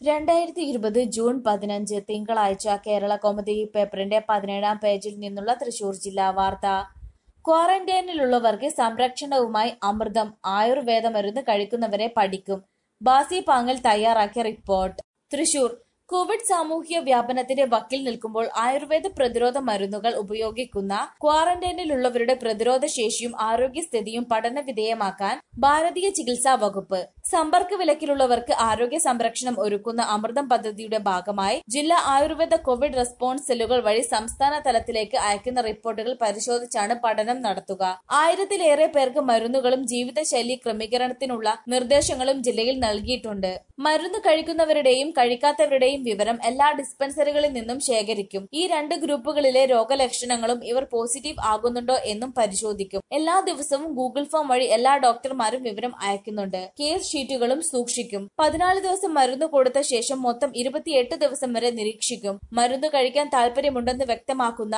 2020 June 15 തിങ്കളാഴ്ച കേരളകൗമുദി പേപ്പറിന്റെ 17-ാം പേജിൽ നിന്നുള്ള തൃശൂർ ജില്ലാ വാർത്ത. ക്വാറന്റൈനിലുള്ളവർക്ക് സംരക്ഷണവുമായി അമൃതം ആയുർവേദ മരുന്ന് കഴിക്കുന്നവരെ പഠിക്കും. ബാസി പാങ്ങൽ തയ്യാറാക്കിയ റിപ്പോർട്ട്. തൃശൂർ കോവിഡ് സാമൂഹ്യ വ്യാപനത്തിന്റെ വക്കിൽ നിൽക്കുമ്പോൾ ആയുർവേദ പ്രതിരോധ മരുന്നുകൾ ഉപയോഗിക്കുന്ന ക്വാറന്റൈനിലുള്ളവരുടെ പ്രതിരോധ ശേഷിയും ആരോഗ്യസ്ഥിതിയും പഠന വിധേയമാക്കാൻ ഭാരതീയ ചികിത്സാ വകുപ്പ് സമ്പർക്ക വിലക്കിലുള്ളവർക്ക് ആരോഗ്യ സംരക്ഷണം ഒരുക്കുന്ന അമൃതം പദ്ധതിയുടെ ഭാഗമായി ജില്ലാ ആയുർവേദ കോവിഡ് റെസ്പോൺസ് സെല്ലുകൾ വഴി സംസ്ഥാന തലത്തിലേക്ക് അയക്കുന്ന റിപ്പോർട്ടുകൾ പരിശോധിച്ചാണ് പഠനം നടത്തുക. 1000-ലേറെ പേർക്ക് മരുന്നുകളും ജീവിതശൈലി ക്രമീകരണത്തിനുള്ള നിർദ്ദേശങ്ങളും ജില്ലയിൽ നൽകിയിട്ടുണ്ട്. മരുന്ന് കഴിക്കുന്നവരുടെയും കഴിക്കാത്തവരുടെയും വിവരം എല്ലാ ഡിസ്പെൻസറികളിൽ നിന്നും ശേഖരിക്കും. ഈ 2 ഗ്രൂപ്പുകളിലെ രോഗലക്ഷണങ്ങളും ഇവർ പോസിറ്റീവ് ആകുന്നുണ്ടോ എന്നും പരിശോധിക്കും. എല്ലാ ദിവസവും ഗൂഗിൾ ഫോം വഴി എല്ലാ ഡോക്ടർമാരും വിവരം അയക്കുന്നുണ്ട്. കേസ് ഷീറ്റുകളും സൂക്ഷിക്കും. 14 ദിവസം മരുന്ന് കൊടുത്ത ശേഷം മൊത്തം 28 ദിവസം വരെ നിരീക്ഷിക്കും. മരുന്ന് കഴിക്കാൻ താൽപര്യമുണ്ടെന്ന് വ്യക്തമാക്കുന്ന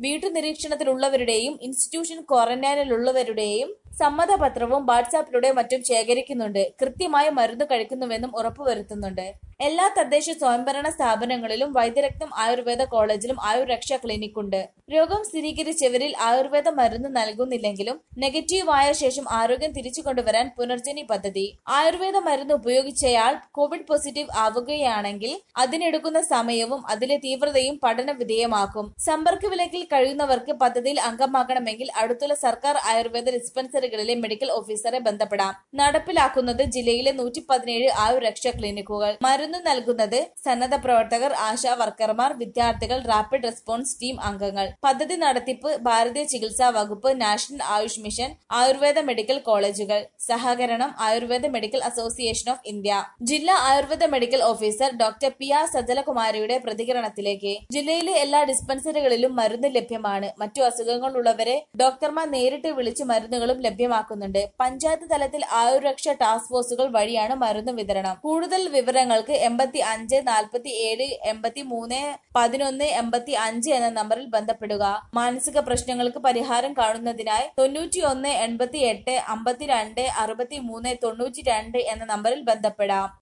വീട്ടുനിരീക്ഷണത്തിലുള്ളവരുടെയും ഇൻസ്റ്റിറ്റ്യൂഷൻ ക്വാറന്റൈനിലുള്ളവരുടെയും സമ്മതപത്രവും വാട്സാപ്പിലൂടെ മറ്റും ശേഖരിക്കുന്നുണ്ട്. കൃത്യമായി മരുന്ന് കഴിക്കുന്നുവെന്നും ഉറപ്പുവരുത്തുന്നുണ്ട്. എല്ലാ തദ്ദേശ സ്വയംഭരണ സ്ഥാപനങ്ങളിലും വൈദ്യരത്നം ആയുർവേദ കോളേജിലും ആയുർരക്ഷാ ക്ലിനിക്കുണ്ട്. രോഗം സ്ഥിരീകരിച്ചവരിൽ ആയുർവേദ മരുന്ന് നൽകുന്നില്ലെങ്കിലും നെഗറ്റീവ് ആയ ശേഷം ആരോഗ്യം തിരിച്ചുകൊണ്ടുവരാൻ പുനർജനി പദ്ധതി. ആയുർവേദ മരുന്ന് ഉപയോഗിച്ചയാൾ കോവിഡ് പോസിറ്റീവ് ആവുകയാണെങ്കിൽ അതിനെടുക്കുന്ന സമയവും അതിലെ തീവ്രതയും പഠന വിധേയമാക്കും. സമ്പർക്ക വിലക്കിൽ കഴിയുന്നവർക്ക് പദ്ധതിയിൽ അംഗമാകണമെങ്കിൽ അടുത്തുള്ള സർക്കാർ ആയുർവേദ ഡിസ്പെൻസറികളിലെ മെഡിക്കൽ ഓഫീസറെ ബന്ധപ്പെടാം. നടപ്പിലാക്കുന്നത് ജില്ലയിലെ 117 ആയുർരക്ഷാ ക്ലിനിക്കുകൾ. മരുന്ന് നൽകുന്നത് സന്നദ്ധ പ്രവർത്തകർ, ആശാ വർക്കർമാർ, വിദ്യാർത്ഥികൾ, റാപ്പിഡ് റെസ്പോൺസ് ടീം അംഗങ്ങൾ. പദ്ധതി നടത്തിപ്പ് ഭാരതീയ ചികിത്സാ വകുപ്പ്, national Ayush mission, Ayurveda medical കോളേജുകൾ. സഹകരണം Ayurveda medical association of India. ജില്ലാ Ayurveda medical officer doctor P R സജലകുമാരിയുടെ പ്രതികരണത്തിലേക്ക്. ജില്ലയിലെ എല്ലാ ഡിസ്പെൻസറികളിലും മരുന്ന് ലഭ്യമാണ്. മറ്റു അസുഖങ്ങളുള്ളവരെ ഡോക്ടർമാർ നേരിട്ട് വിളിച്ച് മരുന്നുകളും ലഭ്യമാക്കുന്നുണ്ട്. പഞ്ചായത്ത് തലത്തിൽ ആയുർരക്ഷാ ടാസ്ക് ഫോഴ്സുകൾ വഴിയാണ് മരുന്ന് വിതരണം. കൂടുതൽ വിവരങ്ങൾക്ക് 85 47 83 11 85 എന്ന നമ്പറിൽ ബന്ധപ്പെടുക. മാനസിക പ്രശ്നങ്ങൾക്ക് പരിഹാരം കാണുന്നതിനായി 91 88 52 63 92 എന്ന നമ്പറിൽ ബന്ധപ്പെടാം.